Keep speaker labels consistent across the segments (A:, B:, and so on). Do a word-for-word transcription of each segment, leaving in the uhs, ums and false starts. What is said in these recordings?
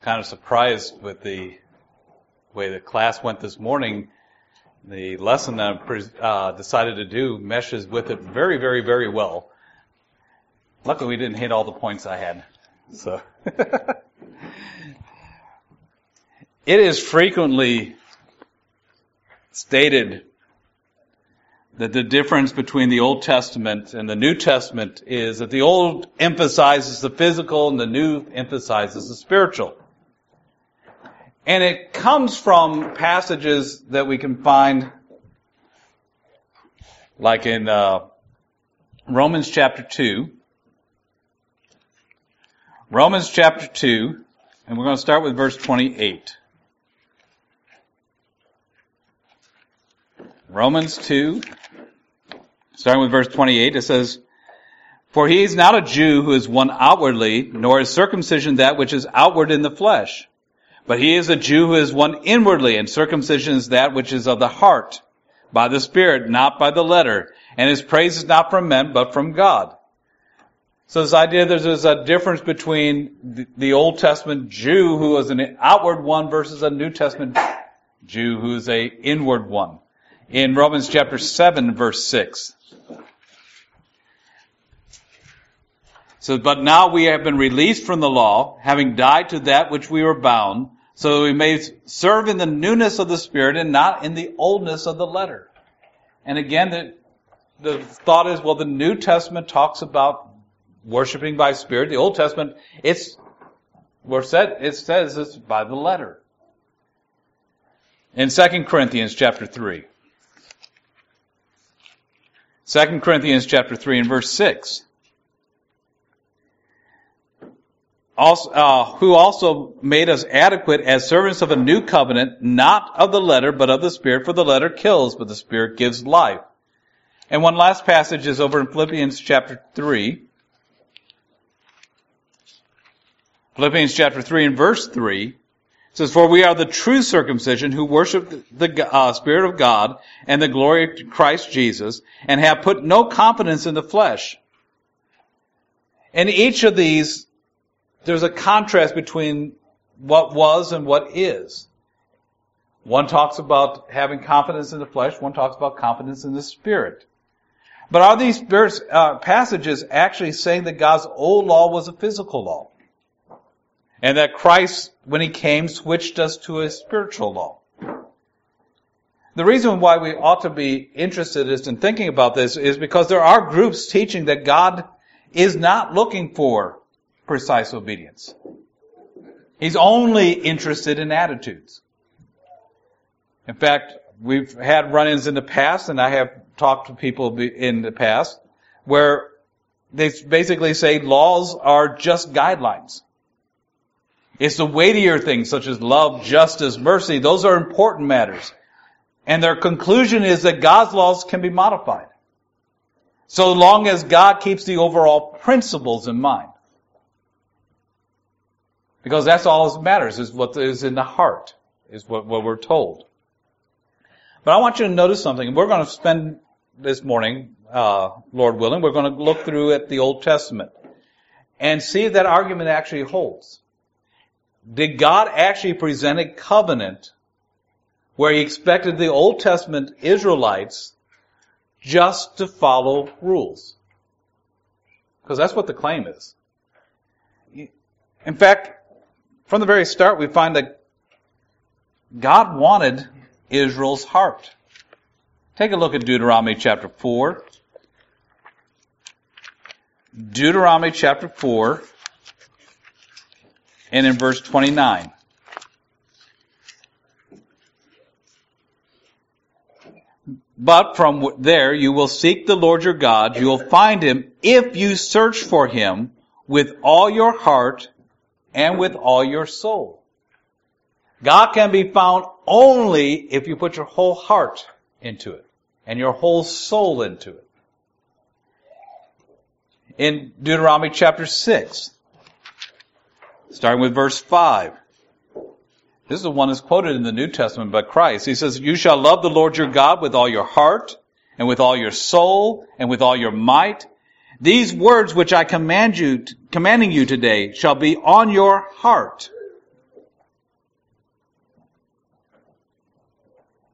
A: kind of surprised with the way the class went this morning. The lesson that I uh, decided to do meshes with it very, very, very well. Luckily, we didn't hit all the points I had. So, it is frequently stated that the difference between the Old Testament and the New Testament is that the Old emphasizes the physical and the New emphasizes the spiritual. And it comes from passages that we can find, like in uh, Romans chapter two. Romans chapter two, and we're going to start with verse twenty-eight. Romans two, starting with verse twenty-eight, it says, "For he is not a Jew who is one outwardly, nor is circumcision that which is outward in the flesh. But he is a Jew who is one inwardly, and circumcision is that which is of the heart, by the Spirit, not by the letter. And his praise is not from men, but from God." So this idea that there's a difference between the Old Testament Jew who is an outward one versus a New Testament Jew who is an inward one. In Romans chapter seven, verse six. So, but now we have been released from the law, having died to that which we were bound, so that we may serve in the newness of the Spirit and not in the oldness of the letter. And again, the, the thought is, well, the New Testament talks about worshiping by Spirit. The Old Testament, it's, we're said, it says it's by the letter. In Second Corinthians chapter three. Second Corinthians chapter three and verse six. Also, uh, who also made us adequate as servants of a new covenant, not of the letter, but of the Spirit, for the letter kills, but the Spirit gives life. And one last passage is over in Philippians chapter three. Philippians chapter three and verse three. It says, "For we are the true circumcision who worship the uh, Spirit of God and the glory of Christ Jesus, and have put no confidence in the flesh." And each of these, there's a contrast between what was and what is. One talks about having confidence in the flesh. One talks about confidence in the Spirit. But are these uh, passages actually saying that God's old law was a physical law? And that Christ, when He came, switched us to a spiritual law? The reason why we ought to be interested in thinking about this is because there are groups teaching that God is not looking for precise obedience. He's only interested in attitudes. In fact, we've had run-ins in the past, and I have talked to people in the past, where they basically say laws are just guidelines. It's the weightier things such as love, justice, mercy. Those are important matters. And their conclusion is that God's laws can be modified, so long as God keeps the overall principles in mind. Because that's all that matters, is what is in the heart, is what, what we're told. But I want you to notice something. We're going to spend this morning, uh, Lord willing, we're going to look through at the Old Testament and see if that argument actually holds. Did God actually present a covenant where He expected the Old Testament Israelites just to follow rules? Because that's what the claim is. In fact, from the very start, we find that God wanted Israel's heart. Take a look at Deuteronomy chapter four. Deuteronomy chapter four, and in verse twenty-nine. "But from there you will seek the Lord your God. You will find Him if you search for Him with all your heart and with all your soul." God can be found only if you put your whole heart into it and your whole soul into it. In Deuteronomy chapter six, starting with verse five. This is the one that's quoted in the New Testament by Christ. He says, "You shall love the Lord your God with all your heart and with all your soul and with all your might. These words which I command you, commanding you today shall be on your heart.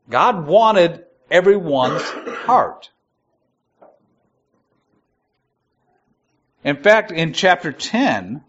A: God wanted everyone's heart. In fact, in chapter ten,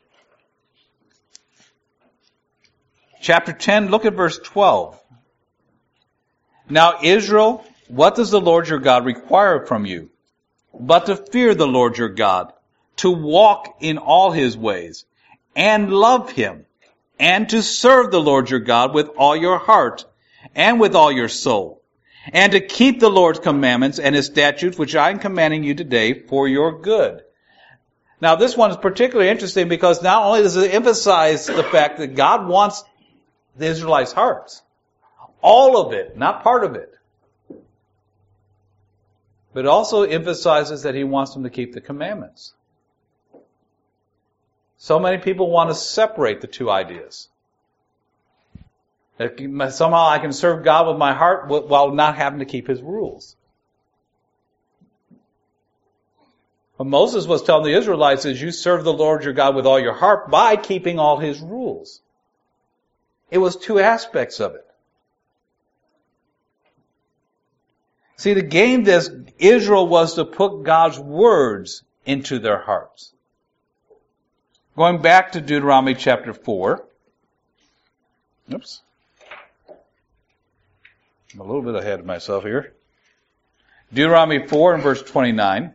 A: chapter ten, look at verse twelve. Now, Israel, what does the Lord your God require from you? But to fear the Lord your God, to walk in all his ways, and love him, and to serve the Lord your God with all your heart, and with all your soul, and to keep the Lord's commandments and his statutes, which I am commanding you today for your good. Now, this one is particularly interesting because not only does it emphasize the fact that God wants the Israelites' hearts, all of it, not part of it, but it also emphasizes that he wants them to keep the commandments. So many people want to separate the two ideas. That somehow I can serve God with my heart while not having to keep his rules. What Moses was telling the Israelites is you serve the Lord your God with all your heart by keeping all his rules. It was two aspects of it. See, the game that Israel was to put God's words into their hearts. Going back to Deuteronomy chapter four. Oops. I'm a little bit ahead of myself here. Deuteronomy four and verse twenty-nine.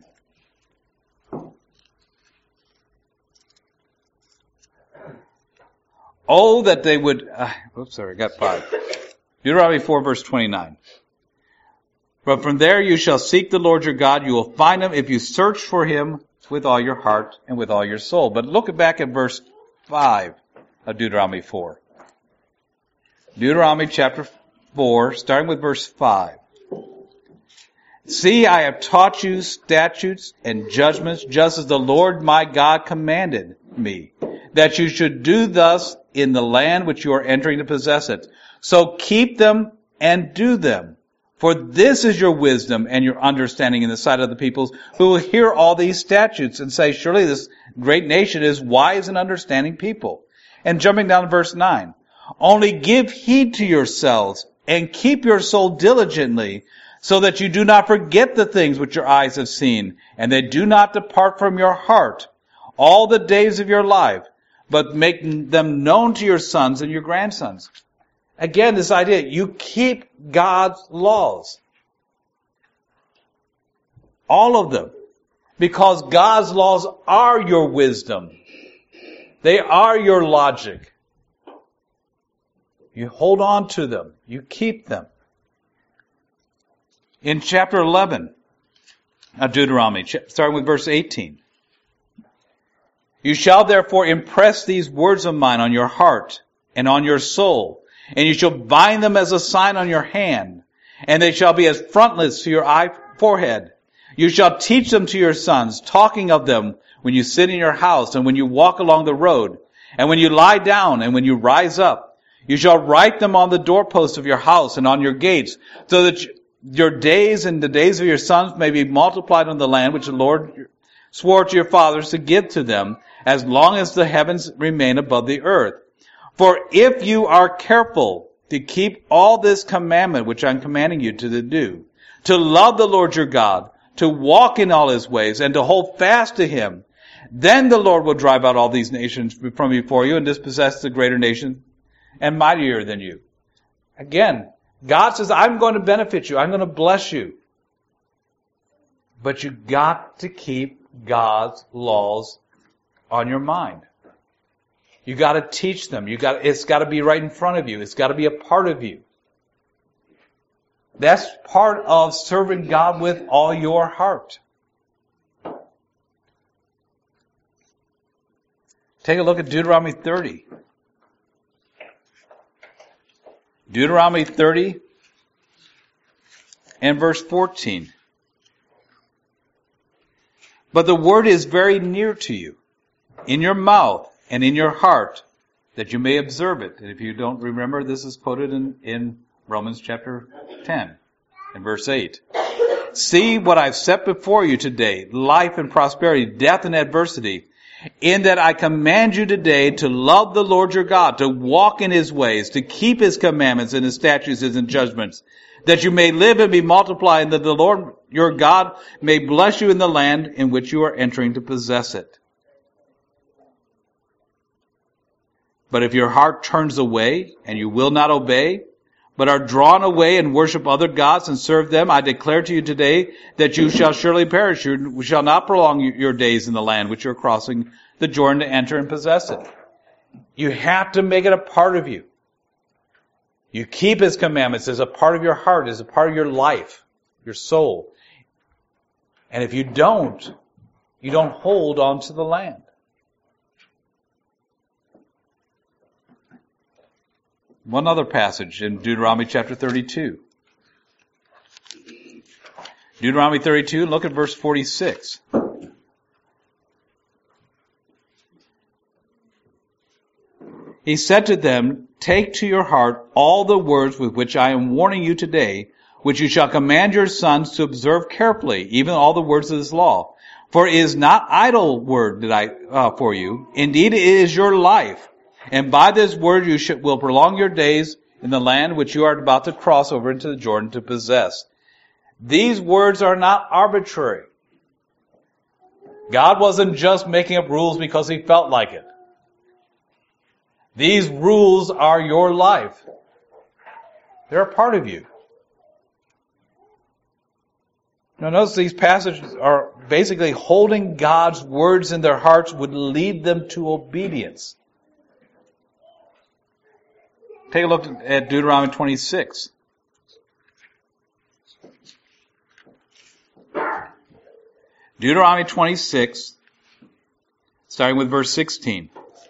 A: Oh, that they would... Uh, oops, sorry, I got five. Deuteronomy four, verse twenty-nine. But from there you shall seek the Lord your God. You will find him if you search for him with all your heart and with all your soul. But look back at verse five of Deuteronomy four. Deuteronomy chapter four, starting with verse five. See, I have taught you statutes and judgments, just as the Lord my God commanded me, that you should do thus in the land which you are entering to possess it. So keep them and do them. For this is your wisdom and your understanding in the sight of the peoples who will hear all these statutes and say, surely this great nation is wise and understanding people. And jumping down to verse nine. Only give heed to yourselves and keep your soul diligently, so that you do not forget the things which your eyes have seen, and they do not depart from your heart all the days of your life, but make them known to your sons and your grandsons. Again, this idea, you keep God's laws. All of them. Because God's laws are your wisdom. They are your logic. You hold on to them. You keep them. In chapter eleven of Deuteronomy, starting with verse eighteen. You shall therefore impress these words of mine on your heart and on your soul, and you shall bind them as a sign on your hand, and they shall be as frontlets to your eye forehead. You shall teach them to your sons, talking of them when you sit in your house, and when you walk along the road, and when you lie down, and when you rise up. You shall write them on the doorposts of your house and on your gates, so that your days and the days of your sons may be multiplied on the land which the Lord swore to your fathers to give to them, as long as the heavens remain above the earth. For if you are careful to keep all this commandment which I'm commanding you to do, to love the Lord your God, to walk in all his ways, and to hold fast to him, then the Lord will drive out all these nations from before you and dispossess the greater nation and mightier than you. Again, God says, I'm going to benefit you. I'm going to bless you. But you got to keep God's laws on your mind. You got to teach them. You got it's got to be right in front of you. It's got to be a part of you. That's part of serving God with all your heart. Take a look at Deuteronomy thirty. Deuteronomy thirty and verse fourteen. But the word is very near to you, in your mouth and in your heart, that you may observe it. And if you don't remember, this is quoted in, in Romans chapter ten and verse eight. See what I've set before you today, life and prosperity, death and adversity. in that I command you today to love the Lord your God, to walk in his ways, to keep his commandments and his statutes and judgments, that you may live and be multiplied, and that the Lord your God may bless you in the land in which you are entering to possess it. But if your heart turns away and you will not obey, but are drawn away and worship other gods and serve them, I declare to you today that you shall surely perish. You shall not prolong your days in the land which you are crossing the Jordan to enter and possess it. You have to make it a part of you. You keep his commandments as a part of your heart, as a part of your life, your soul. And if you don't, you don't hold on to the land. One other passage in Deuteronomy chapter thirty-two. Deuteronomy thirty-two, look at verse forty-six. He said to them, take to your heart all the words with which I am warning you today, which you shall command your sons to observe carefully, even all the words of this law. For it is not idle word that I uh, for you. Indeed, it is your life. And by this word you should, will prolong your days in the land which you are about to cross over into the Jordan to possess. These words are not arbitrary. God wasn't just making up rules because he felt like it. These rules are your life. They're a part of you. Now notice these passages are basically holding God's words in their hearts would lead them to obedience. Take a look at Deuteronomy twenty-six. Deuteronomy twenty-six, starting with verse sixteen.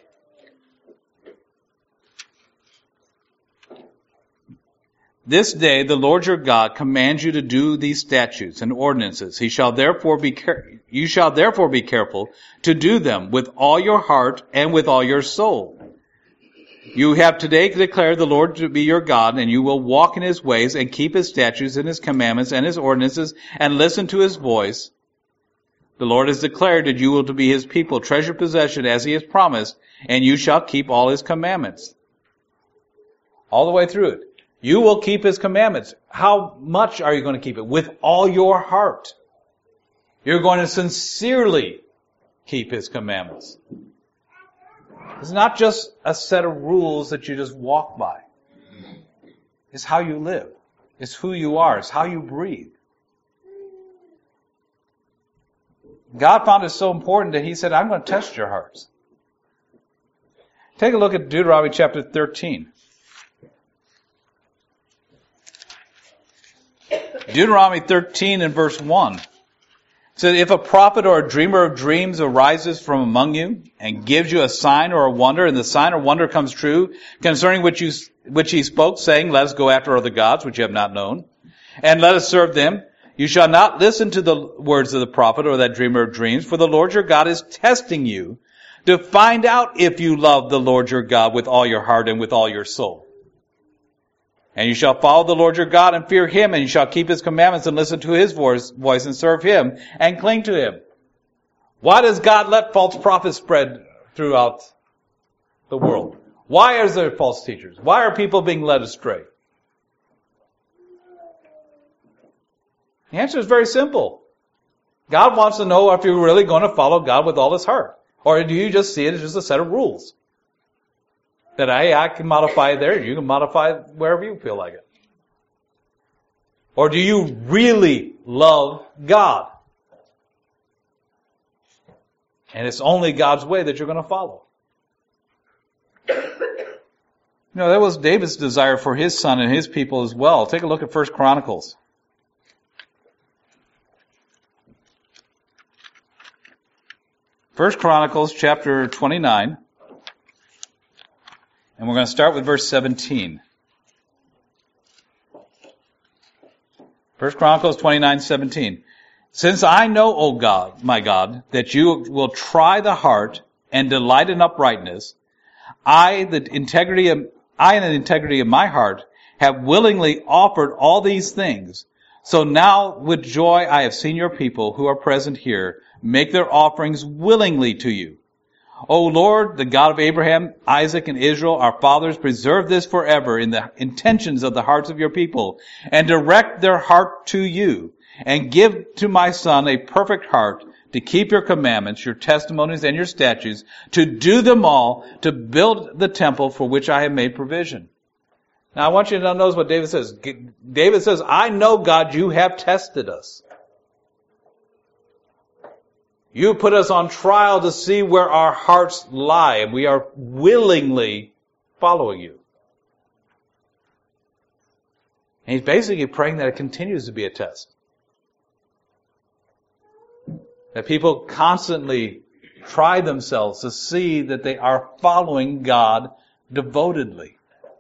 A: This day the Lord your God commands you to do these statutes and ordinances. He shall therefore be care- you shall therefore be careful to do them with all your heart and with all your soul. You have today declared the Lord to be your God, and you will walk in his ways and keep his statutes and his commandments and his ordinances and listen to his voice. The Lord has declared that you will to be his people, treasured possession as he has promised, and you shall keep all his commandments. All the way through it. You will keep his commandments. How much are you going to keep it? With all your heart. You're going to sincerely keep his commandments. It's not just a set of rules that you just walk by. It's how you live. It's who you are. It's how you breathe. God found it so important that he said, I'm going to test your hearts. Take a look at Deuteronomy chapter thirteen. Deuteronomy thirteen and verse one. It says, if a prophet or a dreamer of dreams arises from among you and gives you a sign or a wonder, and the sign or wonder comes true concerning which you, which he spoke, saying, let us go after other gods which you have not known, and let us serve them, you shall not listen to the words of the prophet or that dreamer of dreams, for the Lord your God is testing you to find out if you love the Lord your God with all your heart and with all your soul. And you shall follow the Lord your God and fear him, and you shall keep his commandments and listen to his voice, voice and serve him and cling to him. Why does God let false prophets spread throughout the world? Why are there false teachers? Why are people being led astray? The answer is very simple. God wants to know if you're really going to follow God with all his heart. Or do you just see it as just a set of rules? That I, I can modify it there, you can modify it wherever you feel like it. Or do you really love God? And it's only God's way that you're going to follow. You know, that was David's desire for his son and his people as well. Take a look at First Chronicles. First Chronicles chapter twenty-nine. And we're going to start with verse seventeen. First Chronicles twenty-nine seventeen. Since I know, O God, my God, that you will try the heart and delight in uprightness, I, the integrity of, I and the integrity of my heart, have willingly offered all these things. So now with joy I have seen your people who are present here make their offerings willingly to you. O Lord, the God of Abraham, Isaac, and Israel, our fathers, preserve this forever in the intentions of the hearts of your people, and direct their heart to you, and give to my son a perfect heart to keep your commandments, your testimonies, and your statutes, to do them all, to build the temple for which I have made provision. Now I want you to notice what David says. David says, I know, God, you have tested us. You put us on trial to see where our hearts lie, and we are willingly following you. And he's basically praying that it continues to be a test. That people constantly try themselves to see that they are following God devotedly.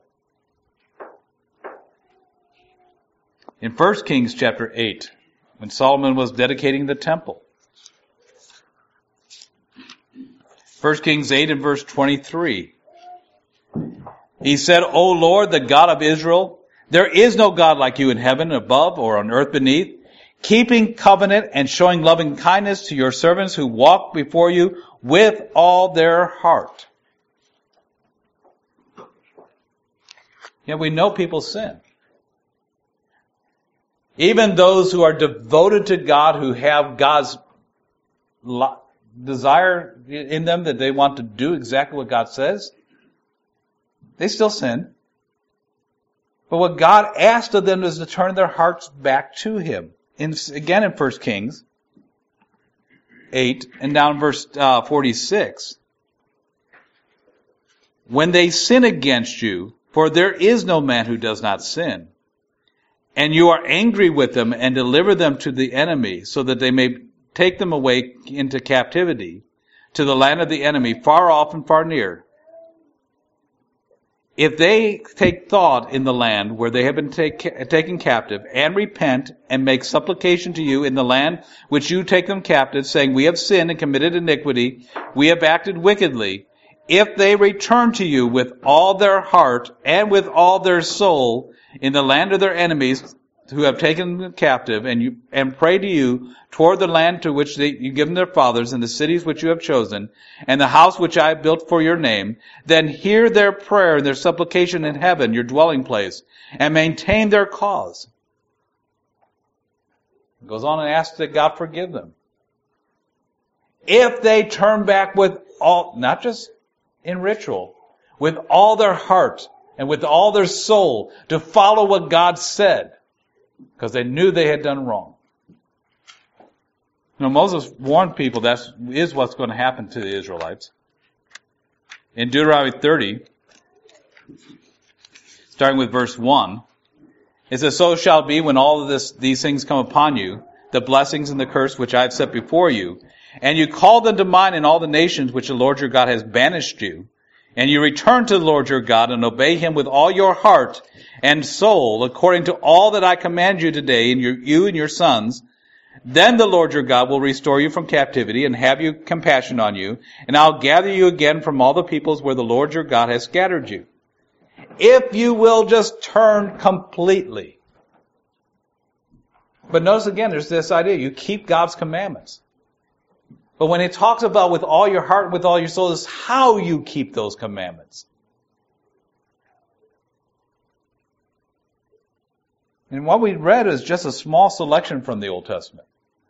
A: In First Kings chapter eight, when Solomon was dedicating the temple, First Kings eight and verse twenty-three. He said, O Lord, the God of Israel, there is no God like you in heaven above or on earth beneath, keeping covenant and showing loving kindness to your servants who walk before you with all their heart. Yet we know people sin. Even those who are devoted to God, who have God's lo- desire in them that they want to do exactly what God says, they still sin. But what God asked of them is to turn their hearts back to Him. In, again in First Kings eight and down in verse uh, forty-six. When they sin against you, for there is no man who does not sin, and you are angry with them and deliver them to the enemy, so that they may take them away into captivity to the land of the enemy, far off and far near. If they take thought in the land where they have been take, taken captive, and repent and make supplication to you in the land which you take them captive, saying, we have sinned and committed iniquity, we have acted wickedly, if they return to you with all their heart and with all their soul in the land of their enemies who have taken them captive, and you and pray to you toward the land to which they, you given their fathers, and the cities which you have chosen, and the house which I have built for your name, then hear their prayer and their supplication in heaven, your dwelling place, and maintain their cause. It goes on and asks that God forgive them. If they turn back with all, not just in ritual, with all their heart and with all their soul to follow what God said, because they knew they had done wrong. You know, Moses warned people that is what's going to happen to the Israelites. In Deuteronomy thirty, starting with verse one, it says, so shall it be when all of this, these things come upon you, the blessings and the curse which I have set before you, and you call them to mind in all the nations which the Lord your God has banished you, and you return to the Lord your God and obey Him with all your heart and soul, according to all that I command you today, and your, you and your sons, then the Lord your God will restore you from captivity and have you compassion on you, and I'll gather you again from all the peoples where the Lord your God has scattered you. If you will just turn completely. But notice again, there's this idea, you keep God's commandments. But when it talks about with all your heart and with all your soul, it's how you keep those commandments. And what we read is just a small selection from the Old Testament.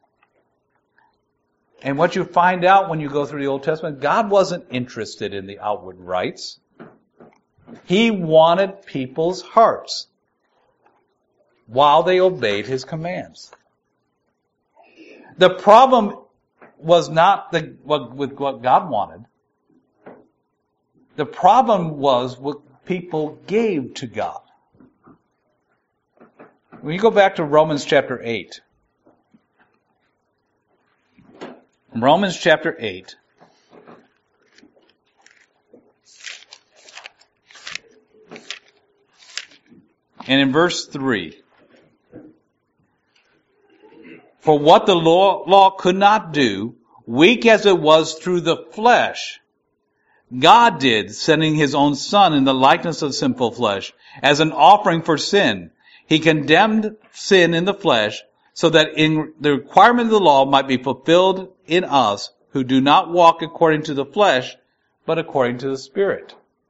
A: And what you find out when you go through the Old Testament, God wasn't interested in the outward rites. He wanted people's hearts while they obeyed His commands. The problem was not the, what, with what God wanted. The problem was what people gave to God. When you go back to Romans chapter eight, Romans chapter eight, and in verse three, for what the law, law could not do, weak as it was through the flesh, God did, sending His own Son in the likeness of sinful flesh, as an offering for sin. He condemned sin in the flesh, so that in the requirement of the law might be fulfilled in us, who do not walk according to the flesh, but according to the Spirit.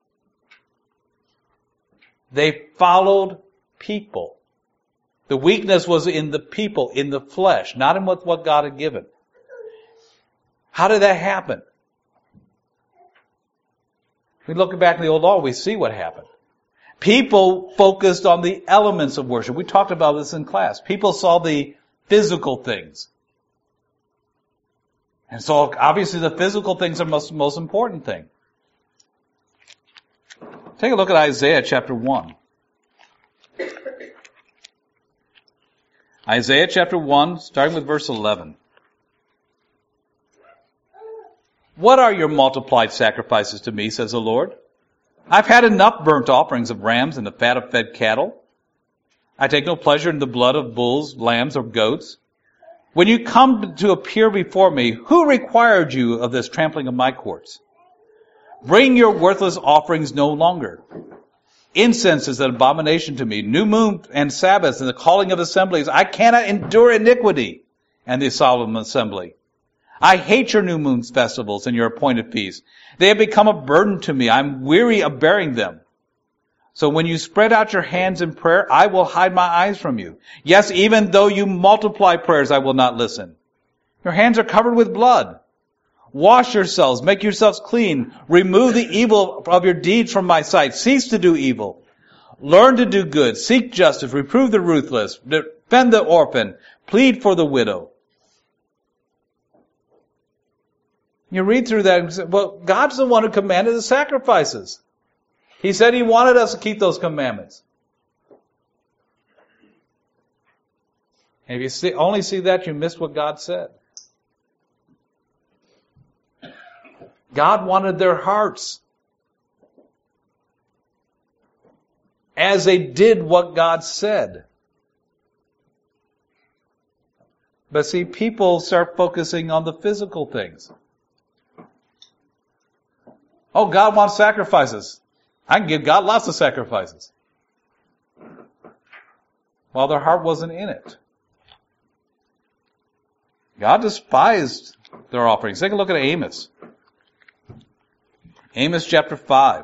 A: They followed people. The weakness was in the people, in the flesh, not in what, what God had given. How did that happen? We look back in the old law, we see what happened. People focused on the elements of worship. We talked about this in class. People saw the physical things. And so obviously the physical things are the most, most important thing. Take a look at Isaiah chapter one. Isaiah chapter one, starting with verse eleven. What are your multiplied sacrifices to me, says the Lord? I've had enough burnt offerings of rams and the fat of fed cattle. I take no pleasure in the blood of bulls, lambs, or goats. When you come to appear before me, who required you of this trampling of my courts? Bring your worthless offerings no longer. Incense is an abomination to me. New moon and Sabbaths and the calling of assemblies. I cannot endure iniquity and the solemn assembly. I hate your new moon festivals and your appointed feasts. They have become a burden to me. I'm weary of bearing them. So when you spread out your hands in prayer, I will hide my eyes from you. Yes, even though you multiply prayers, I will not listen. Your hands are covered with blood. Wash yourselves, make yourselves clean. Remove the evil of your deeds from my sight. Cease to do evil. Learn to do good. Seek justice. Reprove the ruthless. Defend the orphan. Plead for the widow. You read through that and say, well, God's the one who commanded the sacrifices. He said He wanted us to keep those commandments. And if you see, only see that, you missed what God said. God wanted their hearts. As they did what God said. But see, people start focusing on the physical things. Oh, God wants sacrifices. I can give God lots of sacrifices. While their heart wasn't in it. God despised their offerings. Take a look at Amos. Amos chapter five.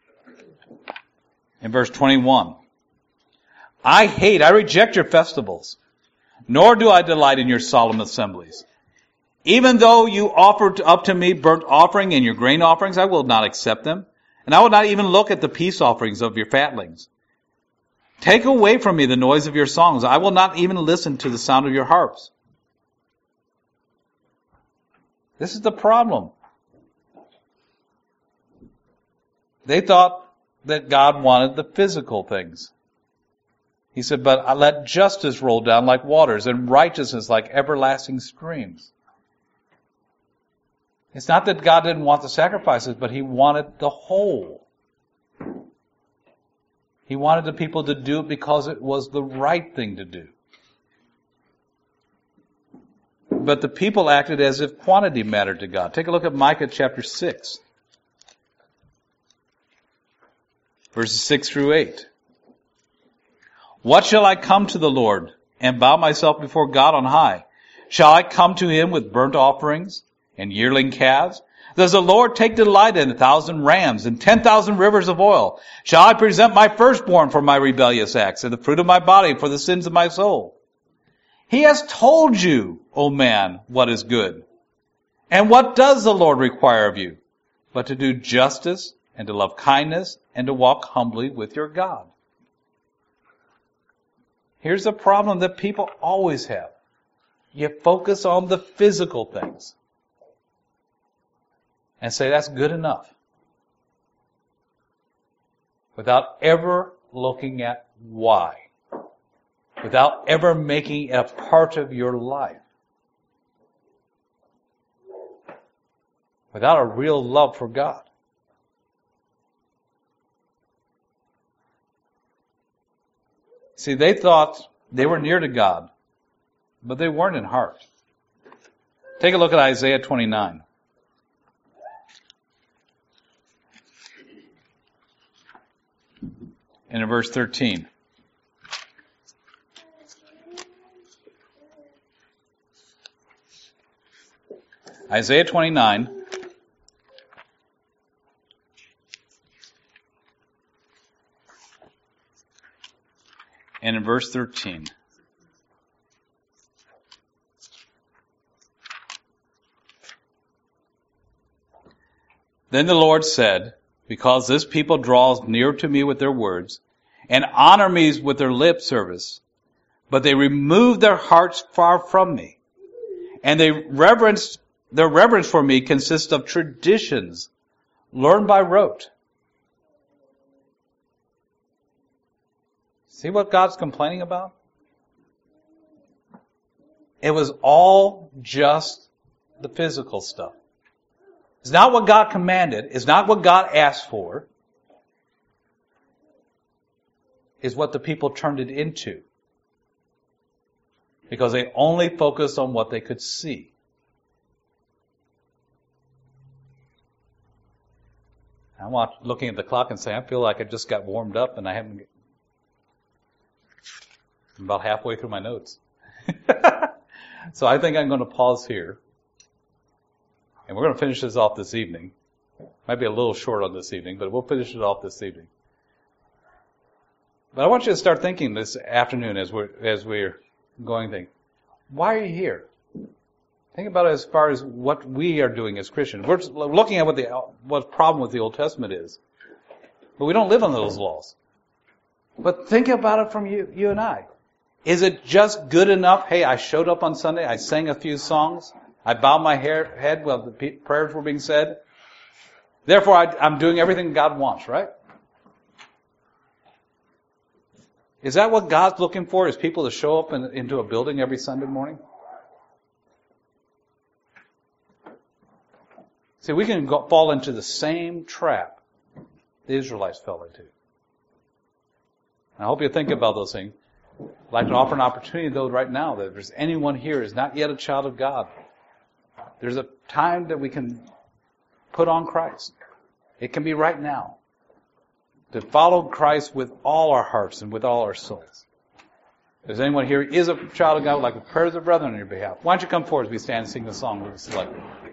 A: In verse twenty-one. I hate, I reject your festivals, nor do I delight in your solemn assemblies. Even though you offer up to me burnt offering and your grain offerings, I will not accept them. And I will not even look at the peace offerings of your fatlings. Take away from me the noise of your songs. I will not even listen to the sound of your harps. This is the problem. They thought that God wanted the physical things. He said, but I let justice roll down like waters and righteousness like everlasting streams. It's not that God didn't want the sacrifices, but He wanted the whole. He wanted the people to do it because it was the right thing to do. But the people acted as if quantity mattered to God. Take a look at Micah chapter six. Verses six through eight. What shall I come to the Lord and bow myself before God on high? Shall I come to Him with burnt offerings and yearling calves? Does the Lord take delight in a thousand rams and ten thousand rivers of oil? Shall I present my firstborn for my rebellious acts and the fruit of my body for the sins of my soul? He has told you, O man, what is good. And what does the Lord require of you? But to do justice and to love kindness and to walk humbly with your God. Here's the problem that people always have. You focus on the physical things. And say that's good enough. Without ever looking at why. Without ever making it a part of your life. Without a real love for God. See, they thought they were near to God, but they weren't in heart. Take a look at Isaiah twenty-nine. And in verse thirteen. Isaiah twenty-nine. And in verse thirteen. Then the Lord said, because this people draws near to me with their words, and honor me with their lip service, but they remove their hearts far from me, and they reverence, their reverence for me consists of traditions learned by rote. See what God's complaining about? It was all just the physical stuff. It's not what God commanded. It's not what God asked for. It's what the people turned it into. Because they only focused on what they could see. I'm looking at the clock and saying, I feel like I just got warmed up and I haven't... I'm about halfway through my notes. So I think I'm going to pause here. And we're going to finish this off this evening. Might be a little short on this evening, but we'll finish it off this evening. But I want you to start thinking this afternoon as we're, as we're going thing. Why are you here? Think about it as far as what we are doing as Christians. We're looking at what the what problem with the Old Testament is. But we don't live on those laws. But think about it from you, you and I. Is it just good enough? Hey, I showed up on Sunday. I sang a few songs. I bowed my hair, head while the prayers were being said. Therefore, I, I'm doing everything God wants, right? Is that what God's looking for? Is people to show up in, into a building every Sunday morning? See, we can go, fall into the same trap the Israelites fell into. I hope you think about those things. I'd like to offer an opportunity, though, right now, that if there's anyone here who is not yet a child of God, there's a time that we can put on Christ. It can be right now. To follow Christ with all our hearts and with all our souls. If there's anyone here who is a child of God, would like to pray as a brethren on your behalf, why don't you come forward as we stand and sing the song we've selected.